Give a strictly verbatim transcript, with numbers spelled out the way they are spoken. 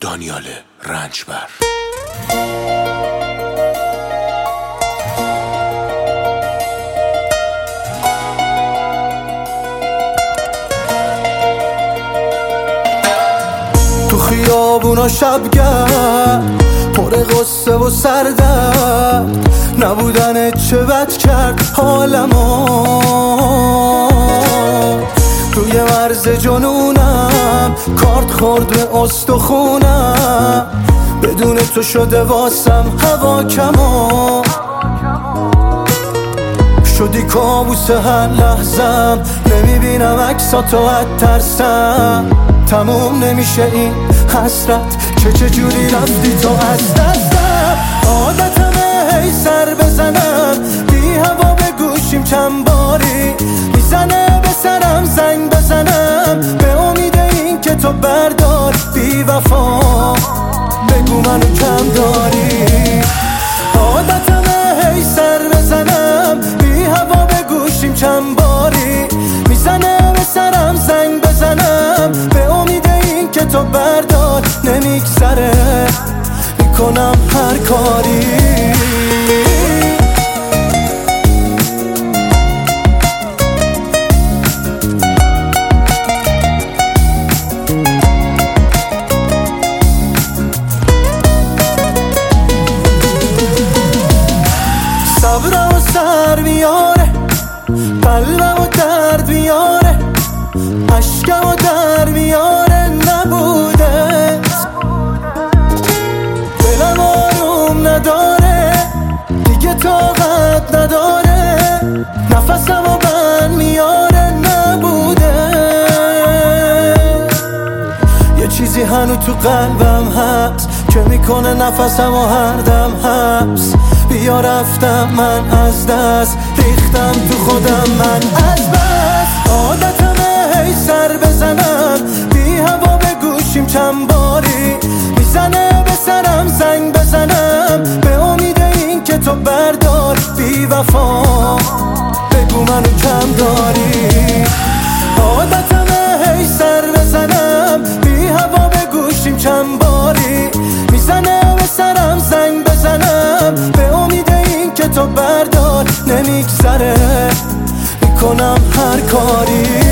دانیال رنجبر. تو خیابونا شبگرد پر غصه و سردرد، نبودن چه بد کرد حالمو. توی مرز جنونم کارت خورد به استخونم، بدون تو شده واسم هوا کمو. شدی کابوس هر لحظم، نمیبینم عکساتو از ترسم. تموم نمیشه این حسرت که چجوری رفتی تو از دستم. عادتمه هی سر بزنم بی هوا به گوشیم چند باری، میزنه به سرم زنگ بزنم به امید این که تو بردار. بی وفا بگو منو کم داری. عادتمه هی سر بزنم بی هوا به گوشیم چند باری، میزنه به سرم زنگ بزنم به امید این که تو بردار. نمیگذره میکنم هر کاری. صبرم و سر میاره، قلبم و درد میاره، عشقم و در میاره. نبوده دلم آروم نداره، دیگه طاقت نداره، نفسم و بند میاره. نبوده یه چیزی هنو تو قلبم هست که میکنه نفسم و هر دم حبس. بیا رفتم من از دست، ریختم تو خودم من از بس. عادتمه هی سر بزنم بی هوا به گوشیم چند باری، میزنه به سرم زنگ بزنم به امید این که تو بردار. بی وفا بگو منو کم داری. عادتمه هی سر بزنم بی هوا به گوشیم چند باری، میزنه به سرم زنگ بزنم به امید این که تو بردار. نمیگذره میکنم هر کاری.